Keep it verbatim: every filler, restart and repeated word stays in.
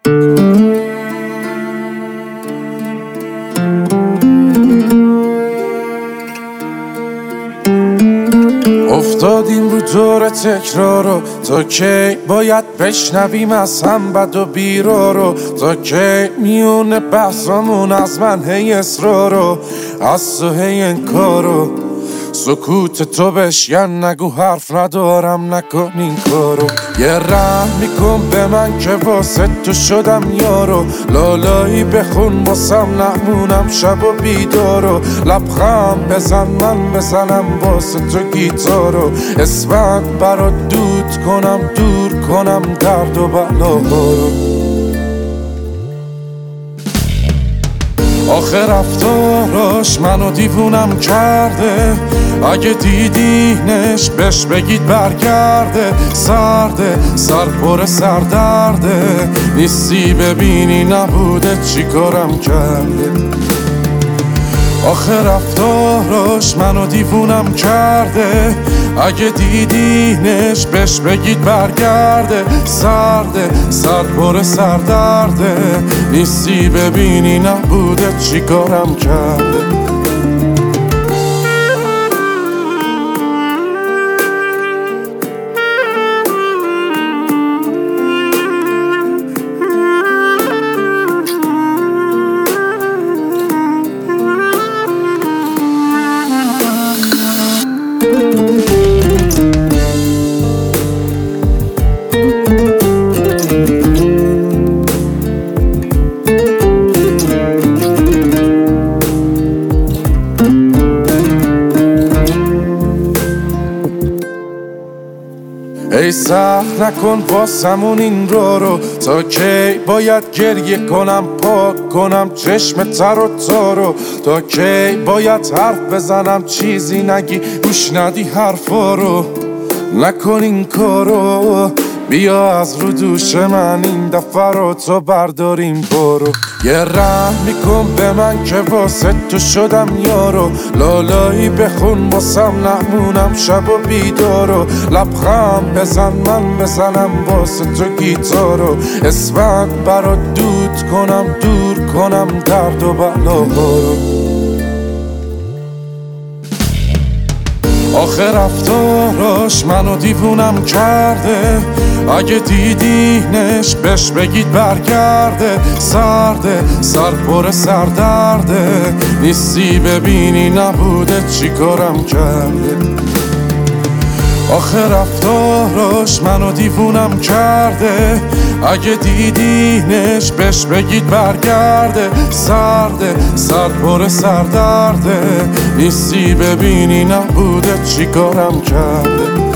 افتادیم رو دور تکرارو، تا کی باید بشنویم از هم بد و بیرا رو؟ تا کی میونه بحثامون از من هی اصرارو، از تو هی انکارو؟ سکوت تو بشکن، نگو حرف ندارم، نکن این کارو. یه رحم میکن به من که واسه تو شدم یارو، لالایی بخون واسم نمونم شب و بیدارو. لبخند بزن من بزنم واسه تو گیتارو، اسمت برات دود کنم دور کنم درد و بلاهارو. آخه رفتاراش منو دیوونم کرده، اگه دیدینش بهش بگید برگرده. سرده سر پر سردرده، نیستی ببینی نبوده چی کارم کرده. آخه رفتاراش منو دیوونم کرده، اگه دیدینش بهش بگید برگرده. سرده سر پر سردرده، نیستی ببینی نبوده چی کارم کرده. ای سخت نکن واسمون این رو رو، تا کی باید گریه کنم پاک کنم چشم تر و تارو؟ تا کی باید حرف بزنم چیزی نگی گوش ندی حرفا رو؟ نکن این کارو، بیا از رو دوش من این دفعه رو تو برداریم برو. یه رحم میکن به من که واسه تو شدم یارو، لالایی بخون واسم نمونم شب و بیدارو. لبخند بزن من بزنم واسه تو گیتارو، اسمت برات دود کنم دور کنم درد و بلاهارو. آخه رفتاراش منو دیوونم کرده، اگه دیدینش بهش بگید برگرده. سرده سر پر سردرده، نیستی ببینی نبوده چی کارم کرده. آخه رفتاراش منو دیوونم کرده، اگه دیدینش بهش بگید برگرده. سرده سر پر سردرده، نیستی ببینی نبوده چی کارم کرده.